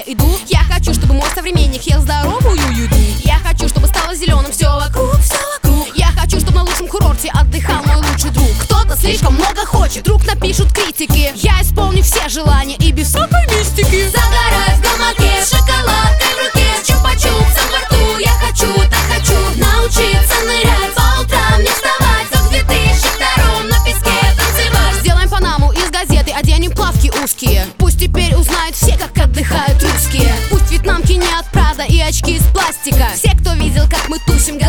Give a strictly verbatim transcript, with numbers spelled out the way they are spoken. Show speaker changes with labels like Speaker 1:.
Speaker 1: я иду. Я хочу, чтобы мой современник ел здоровую еду. Я хочу, чтобы стало зеленым все вокруг, все вокруг. Я хочу, чтобы на лучшем курорте отдыхал мой лучший друг. Кто-то слишком много хочет, вдруг напишут критики. Я исполню все желания и без всякой мистики.
Speaker 2: Загорать в гамаке, с шоколадкой в руке, с чупа-чупсом во рту. Я хочу, так хочу научиться нырять, по утрам не вставать, как в две тысячи втором на песке танцевать.
Speaker 1: Сделаем панаму из газеты, оденем плавки узкие. Пусть теперь узнают все, как отдыхают русские. Пусть вьетнамки не от Прада и очки из пластика. Все, кто видел, как мы тусим,